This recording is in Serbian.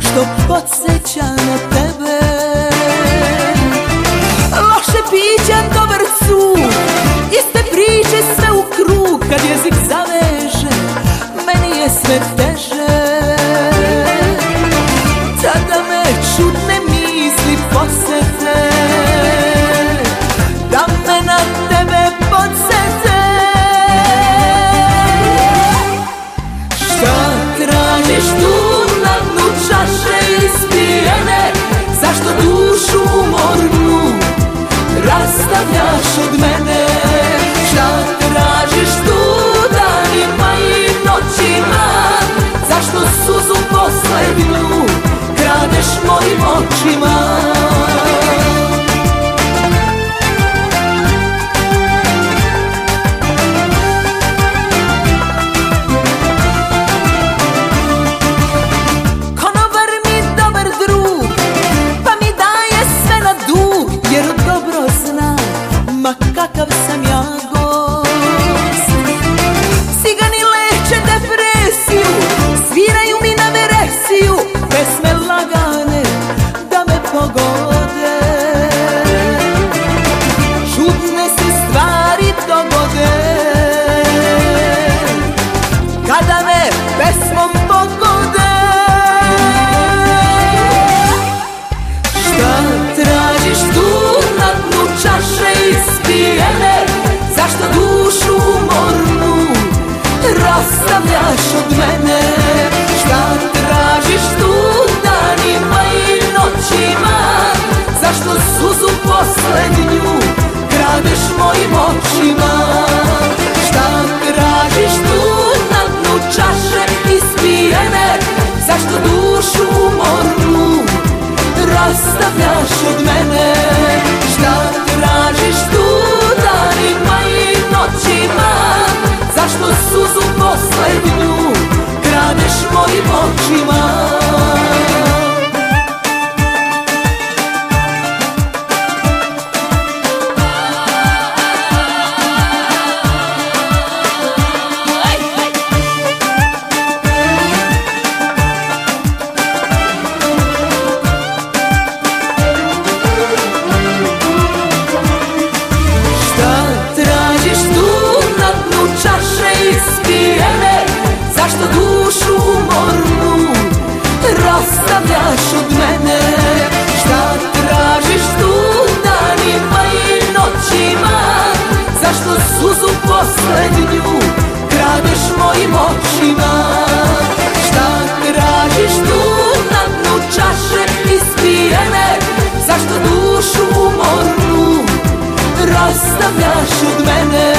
što podsjeća na tebe. Loše piće, dobar cuk, iste priče sve u krug. Kad jezik zaveže, meni je sve teže. Tada me čudne misli posete, da me na tebe podsete. Šta tražiš tu na dnu čaše ispijene? Zašto dušu umornu rastavljaš od mene? Šta tražiš tu danima i noćima? Zašto suzu poslednju kradeš mojim očima? Konobar mi dobar drug, pa mi daje sve na dug, jer dobro zna ma kakav sam ja gost. Cigani leče depresiju, sviraju mi na veresiju, pesme lagane da me pogode. Čudne se stvari dogode kada me pesmom pogode. Šta tražiš tu na dnu čaše ispijene? Zašto dušu umornu rastavljaš od mene? Šta tražiš tu danima i noćima? Zašto suzu poslednju kradeš mojim očima? Šta tražiš tu na dnu čaše ispijene? Zašto dušu umornu rastavljaš od mene? Šta tražiš tu danima i noćima? Zašto suzu poslednju kradeš mojim očima? Zašto dušu umornu rastavljaš od mene? Šta tražiš tu danima i noćima? Zašto suzu poslednju kradeš mojim očima? Šta tražiš tu na dnu čaše ispijene? Zašto dušu umornu rastavljaš od mene?